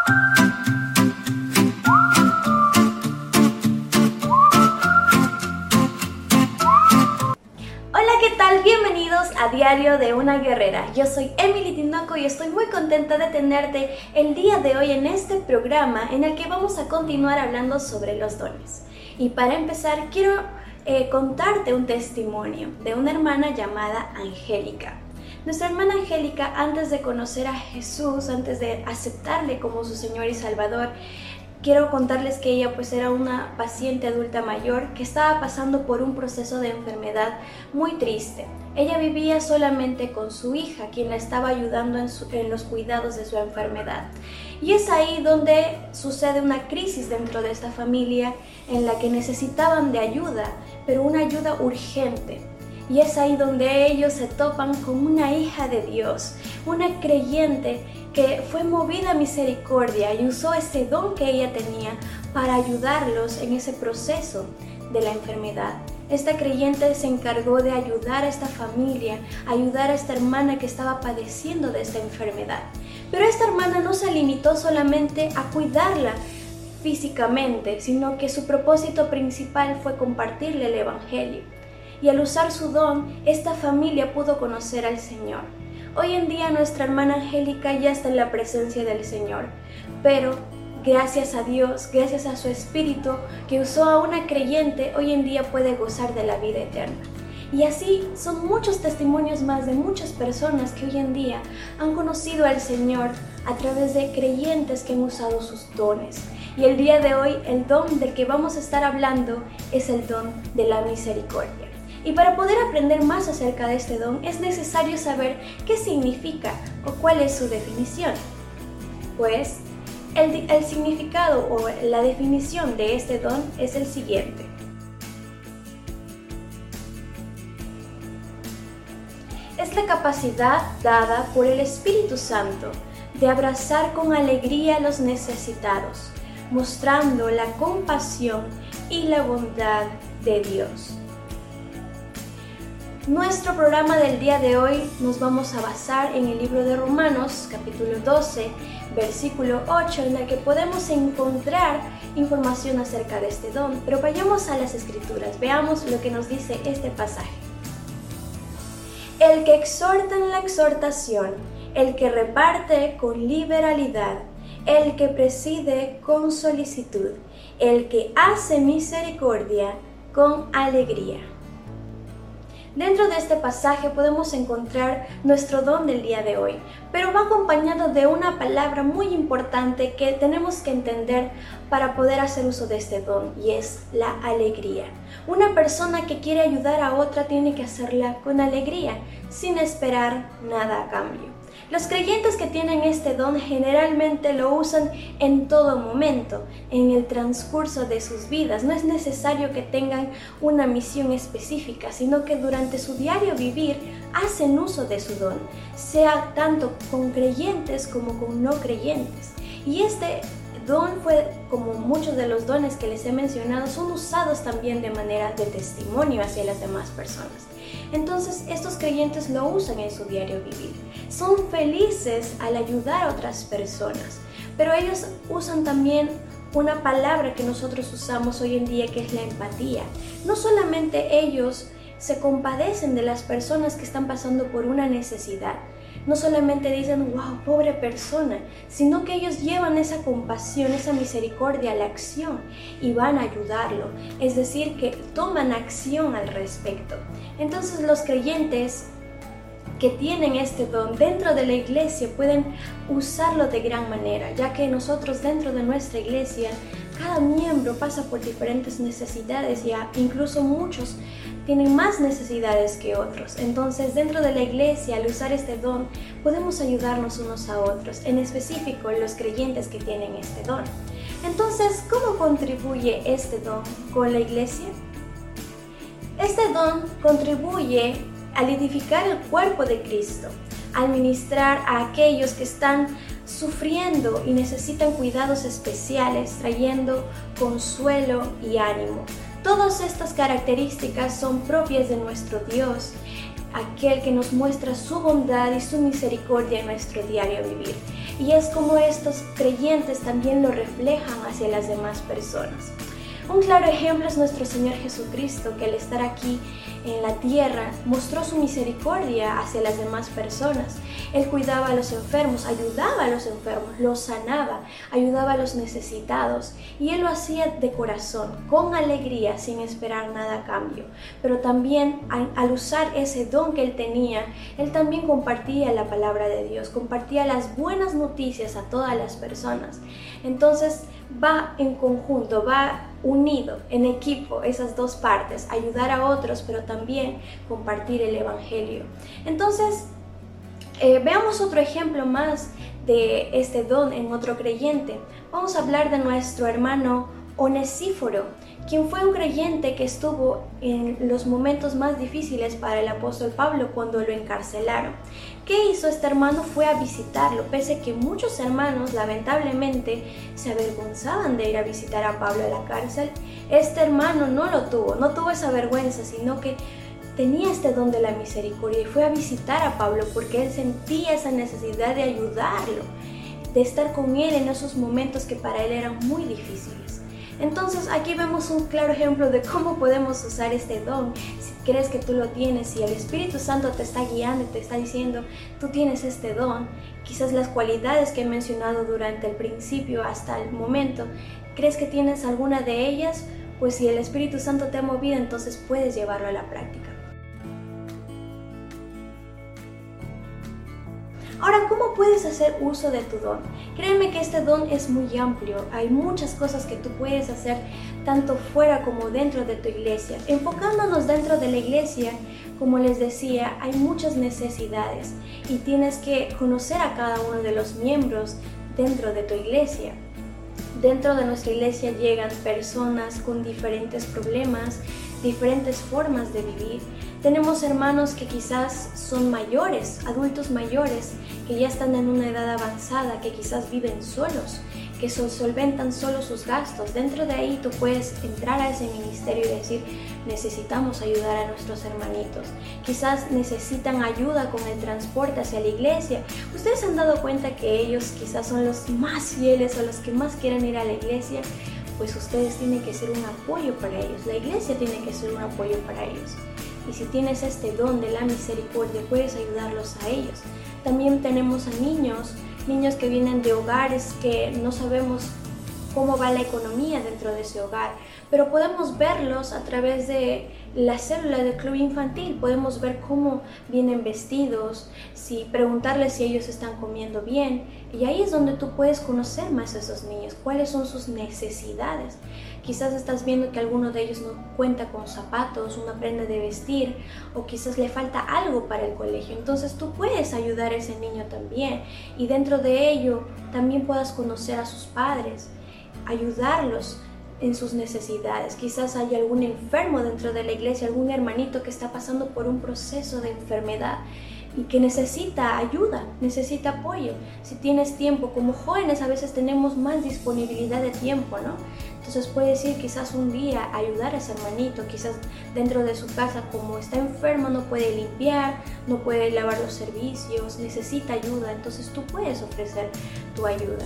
Hola, ¿qué tal? Bienvenidos a Diario de una Guerrera. Yo soy Emily Tinoco y estoy muy contenta de tenerte el día de hoy en este programa en el que vamos a continuar hablando sobre los dones. Y para empezar, quiero contarte un testimonio de una hermana llamada Angélica. Nuestra hermana Angélica, antes de conocer a Jesús, antes de aceptarle como su Señor y Salvador, quiero contarles que ella pues era una paciente adulta mayor que estaba pasando por un proceso de enfermedad muy triste. Ella vivía solamente con su hija, quien la estaba ayudando en los cuidados de su enfermedad. Y es ahí donde sucede una crisis dentro de esta familia en la que necesitaban de ayuda, pero una ayuda urgente. Y es ahí donde ellos se topan con una hija de Dios, una creyente que fue movida a misericordia y usó ese don que ella tenía para ayudarlos en ese proceso de la enfermedad. Esta creyente se encargó de ayudar a esta familia, ayudar a esta hermana que estaba padeciendo de esta enfermedad. Pero esta hermana no se limitó solamente a cuidarla físicamente, sino que su propósito principal fue compartirle el Evangelio. Y al usar su don, esta familia pudo conocer al Señor. Hoy en día nuestra hermana Angélica ya está en la presencia del Señor, pero gracias a Dios, gracias a su Espíritu que usó a una creyente, hoy en día puede gozar de la vida eterna. Y así son muchos testimonios más de muchas personas que hoy en día han conocido al Señor a través de creyentes que han usado sus dones. Y el día de hoy el don del que vamos a estar hablando es el don de la misericordia. Y para poder aprender más acerca de este don es necesario saber qué significa o cuál es su definición. Pues el significado o la definición de este don es el siguiente. Es la capacidad dada por el Espíritu Santo de abrazar con alegría a los necesitados, mostrando la compasión y la bondad de Dios. Nuestro programa del día de hoy nos vamos a basar en el libro de Romanos, capítulo 12, versículo 8, en el que podemos encontrar información acerca de este don. Pero vayamos a las Escrituras, veamos lo que nos dice este pasaje. El que exhorta en la exhortación, el que reparte con liberalidad, el que preside con solicitud, el que hace misericordia con alegría. Dentro de este pasaje podemos encontrar nuestro don del día de hoy, pero va acompañado de una palabra muy importante que tenemos que entender para poder hacer uso de este don, y es la alegría. Una persona que quiere ayudar a otra tiene que hacerla con alegría, sin esperar nada a cambio. Los creyentes que tienen este don generalmente lo usan en todo momento, en el transcurso de sus vidas. No es necesario que tengan una misión específica, sino que durante su diario vivir hacen uso de su don, sea tanto con creyentes como con no creyentes. Y este don fue, como muchos de los dones que les he mencionado, son usados también de manera de testimonio hacia las demás personas. Entonces estos creyentes lo usan en su diario vivir. Son felices al ayudar a otras personas, pero ellos usan también una palabra que nosotros usamos hoy en día, que es la empatía. No solamente ellos se compadecen de las personas que están pasando por una necesidad, no solamente dicen, wow, pobre persona, sino que ellos llevan esa compasión, esa misericordia a la acción y van a ayudarlo. Es decir, que toman acción al respecto. Entonces los creyentes que tienen este don dentro de la iglesia pueden usarlo de gran manera, ya que nosotros dentro de nuestra iglesia, cada miembro pasa por diferentes necesidades, ya incluso muchos tienen más necesidades que otros. Entonces, dentro de la iglesia, al usar este don, podemos ayudarnos unos a otros, en específico los creyentes que tienen este don. Entonces, ¿cómo contribuye este don con la iglesia? Este don contribuye al edificar el cuerpo de Cristo, al ministrar a aquellos que están sufriendo y necesitan cuidados especiales, trayendo consuelo y ánimo. Todas estas características son propias de nuestro Dios. aquel que nos muestra su bondad y su misericordia en nuestro diario vivir. Y es como estos creyentes también lo reflejan hacia las demás personas. Un claro ejemplo es nuestro Señor Jesucristo, que al estar aquí en la tierra mostró su misericordia hacia las demás personas. Él cuidaba a los enfermos, ayudaba a los enfermos, los sanaba, ayudaba a los necesitados, y Él lo hacía de corazón, con alegría, sin esperar nada a cambio. Pero también al usar ese don que Él tenía, Él también compartía la palabra de Dios, compartía las buenas noticias a todas las personas. Entonces va en conjunto, va unido, en equipo, esas dos partes, ayudar a otros, pero también compartir el Evangelio. Entonces, veamos otro ejemplo más de este don en otro creyente. Vamos a hablar de nuestro hermano Onesíforo, quien fue un creyente que estuvo en los momentos más difíciles para el apóstol Pablo cuando lo encarcelaron. ¿Qué hizo este hermano? Fue a visitarlo, pese a que muchos hermanos lamentablemente se avergonzaban de ir a visitar a Pablo a la cárcel. Este hermano no tuvo esa vergüenza, sino que tenía este don de la misericordia y fue a visitar a Pablo porque él sentía esa necesidad de ayudarlo, de estar con él en esos momentos que para él eran muy difíciles. Entonces aquí vemos un claro ejemplo de cómo podemos usar este don. Si crees que tú lo tienes, si el Espíritu Santo te está guiando y te está diciendo, tú tienes este don, quizás las cualidades que he mencionado durante el principio hasta el momento, ¿crees que tienes alguna de ellas? Pues si el Espíritu Santo te ha movido, entonces puedes llevarlo a la práctica. Ahora, ¿cómo puedes hacer uso de tu don? Créeme que este don es muy amplio. Hay muchas cosas que tú puedes hacer tanto fuera como dentro de tu iglesia. Enfocándonos dentro de la iglesia, como les decía, hay muchas necesidades y tienes que conocer a cada uno de los miembros dentro de tu iglesia. Dentro de nuestra iglesia llegan personas con diferentes problemas, diferentes formas de vivir. Tenemos hermanos que quizás son mayores, adultos mayores, que ya están en una edad avanzada, que quizás viven solos, que solventan solo sus gastos. Dentro de ahí tú puedes entrar a ese ministerio y decir, necesitamos ayudar a nuestros hermanitos. Quizás necesitan ayuda con el transporte hacia la iglesia. ¿Ustedes se han dado cuenta que ellos quizás son los más fieles o los que más quieren ir a la iglesia? Pues ustedes tienen que ser un apoyo para ellos. La iglesia tiene que ser un apoyo para ellos. Y si tienes este don de la misericordia, puedes ayudarlos a ellos. También tenemos a niños que vienen de hogares que no sabemos cómo va la economía dentro de ese hogar, pero podemos verlos a través de la célula del club infantil, podemos ver cómo vienen vestidos, preguntarles si ellos están comiendo bien, y ahí es donde tú puedes conocer más a esos niños, cuáles son sus necesidades. Quizás estás viendo que alguno de ellos no cuenta con zapatos, una prenda de vestir, o quizás le falta algo para el colegio. Entonces tú puedes ayudar a ese niño también, y dentro de ello también puedas conocer a sus padres, ayudarlos en sus necesidades. Quizás haya algún enfermo dentro de la iglesia, algún hermanito que está pasando por un proceso de enfermedad y que necesita ayuda, necesita apoyo. Si tienes tiempo, como jóvenes a veces tenemos más disponibilidad de tiempo, ¿no? Entonces puedes ir quizás un día a ayudar a ese hermanito, quizás dentro de su casa, como está enfermo, no puede limpiar, no puede lavar los servicios, necesita ayuda, entonces tú puedes ofrecer tu ayuda.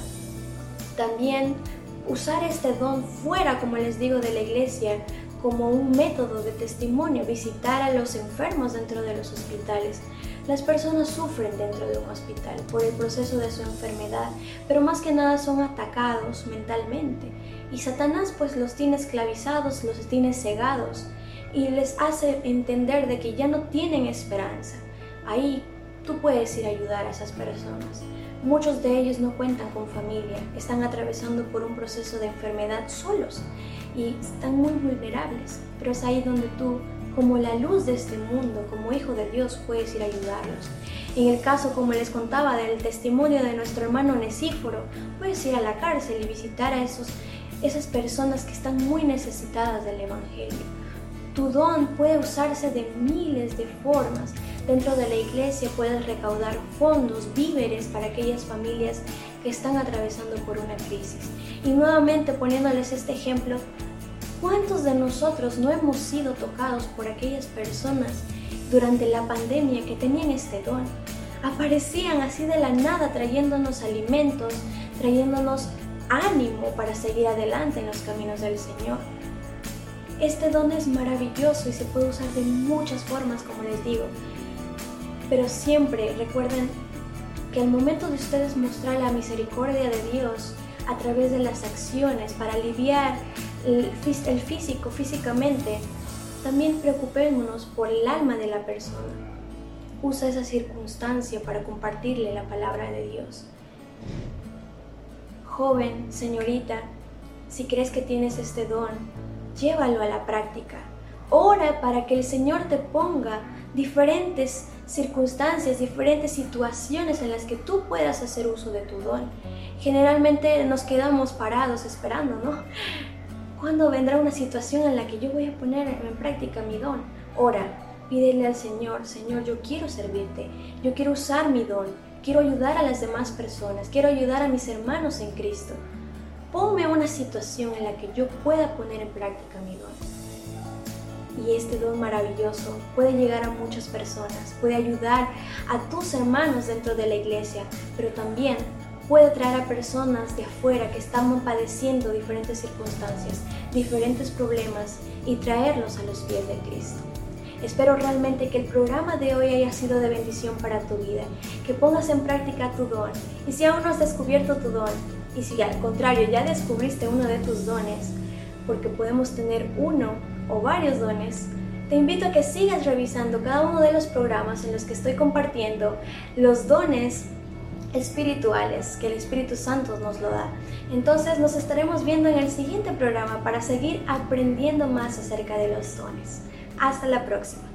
También usar este don fuera, como les digo, de la iglesia, como un método de testimonio, visitar a los enfermos dentro de los hospitales. Las personas sufren dentro de un hospital por el proceso de su enfermedad, pero más que nada son atacados mentalmente. Y Satanás pues los tiene esclavizados, los tiene cegados y les hace entender de que ya no tienen esperanza. Ahí tú puedes ir a ayudar a esas personas. Muchos de ellos no cuentan con familia, están atravesando por un proceso de enfermedad solos y están muy vulnerables, pero es ahí donde tú, como la luz de este mundo, como hijo de Dios, puedes ir a ayudarlos. En el caso, como les contaba, del testimonio de nuestro hermano Onesíforo, puedes ir a la cárcel y visitar a esas personas que están muy necesitadas del Evangelio. Tu don puede usarse de miles de formas. Dentro de la iglesia puedes recaudar fondos, víveres para aquellas familias que están atravesando por una crisis. Y nuevamente poniéndoles este ejemplo, ¿cuántos de nosotros no hemos sido tocados por aquellas personas durante la pandemia que tenían este don. Aparecían así de la nada trayéndonos alimentos, trayéndonos ánimo para seguir adelante en los caminos del Señor. Este don es maravilloso y se puede usar de muchas formas, como les digo. Pero siempre recuerden que al momento de ustedes mostrar la misericordia de Dios a través de las acciones para aliviar el físico, físicamente, también preocupémonos por el alma de la persona. Usa esa circunstancia para compartirle la palabra de Dios. Joven, señorita, si crees que tienes este don, llévalo a la práctica. Ora para que el Señor te ponga diferentes circunstancias, diferentes situaciones en las que tú puedas hacer uso de tu don. Generalmente nos quedamos parados esperando, ¿no? ¿Cuándo vendrá una situación en la que yo voy a poner en práctica mi don? Ora, pídele al Señor: Señor, yo quiero servirte, yo quiero usar mi don, quiero ayudar a las demás personas, quiero ayudar a mis hermanos en Cristo. Ponme una situación en la que yo pueda poner en práctica mi don. Y este don maravilloso puede llegar a muchas personas, puede ayudar a tus hermanos dentro de la iglesia, pero también puede traer a personas de afuera que están padeciendo diferentes circunstancias, diferentes problemas, y traerlos a los pies de Cristo. Espero realmente que el programa de hoy haya sido de bendición para tu vida, que pongas en práctica tu don. Y si aún no has descubierto tu don, y si al contrario ya descubriste uno de tus dones, porque podemos tener uno o varios dones, te invito a que sigas revisando cada uno de los programas en los que estoy compartiendo los dones espirituales que el Espíritu Santo nos lo da. Entonces nos estaremos viendo en el siguiente programa para seguir aprendiendo más acerca de los dones. Hasta la próxima.